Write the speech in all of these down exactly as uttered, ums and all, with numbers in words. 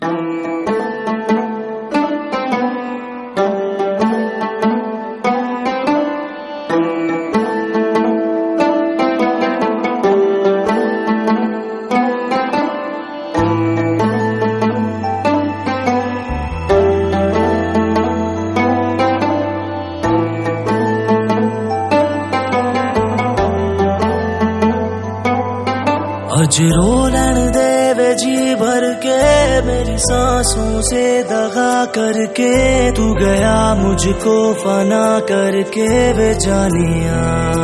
अज रोलन दे वे जी भर के मेरी सांसों से दगा करके, तू गया मुझको फना करके वे जानिया।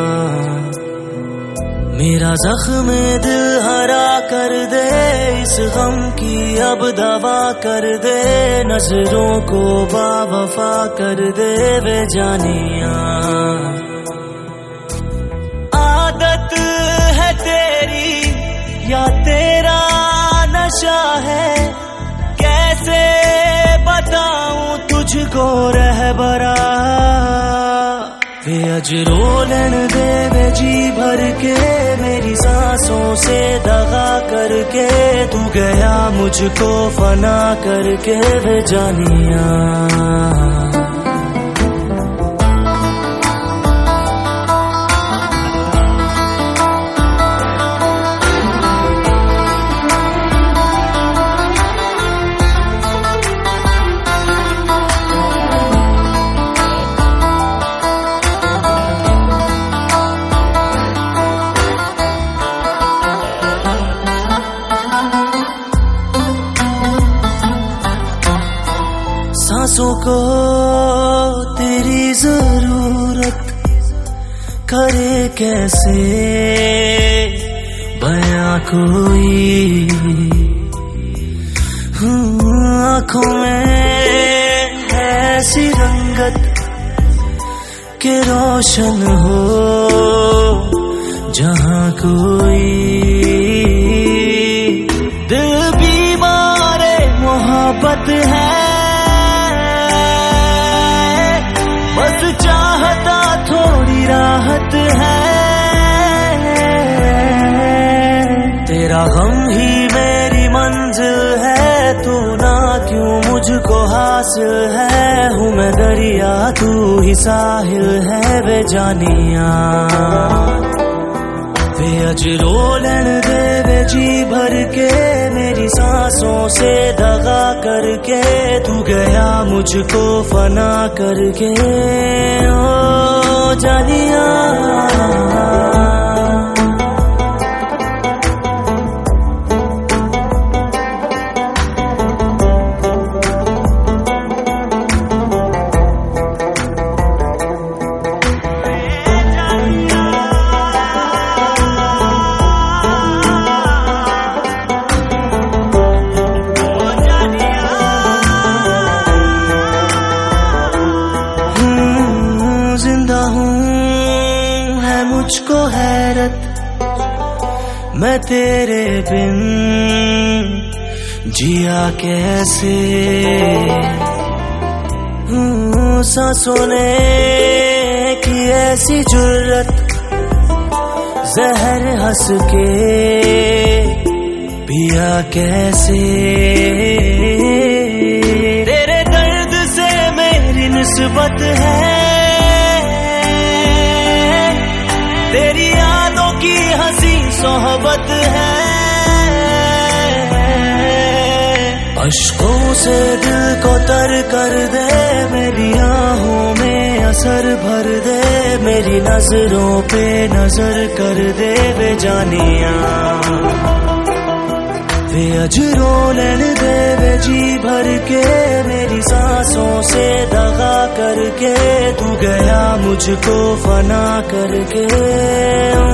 मेरा जख्म दिल हरा कर दे, इस गम की अब दवा कर दे, नजरों को बावफा कर दे वे जानिया। आदत है तेरी या तेरा नशा है, कैसे बताऊं तुझको रहबरा। वे अज रोलन दे वे जी भर के मेरी सांसों से दगा करके, तू गया मुझको फना करके वे जानिया। सांसों को तेरी जरूरत करे कैसे बयां कोई, आँखों में ऐसी रंगत के रोशन हो जहाँ कोई। दिल बीमार मोहब्बत है, बस चाहता थोड़ी राहत है। तेरा गम ही मेरी मंजिल है, तू ना क्यों मुझको हासिल है। हूँ मैं दरिया तू ही साहिल है वे जानिया। वे अज रोलन दे वे जी भर के मेरी सांसों से दगा करके, तू गया मुझको फना करके ओ जानिया। मुझको हैरत मैं तेरे बिन जिया कैसे। सांसों ने की ऐसी जुर्रत, जहर हंस के पिया कैसे। तेरे दर्द से मेरी निस्बत है, तेरी यादों की हंसी सोहबत है। अश्कों से दिल को तर कर दे, मेरी आहों में असर भर दे, मेरी नजरों पे नजर कर दे वे जानिया। वे अज रोलन दे वे जी भर के मेरी सांसों से दगा करके, तू गया मुझको फना करके।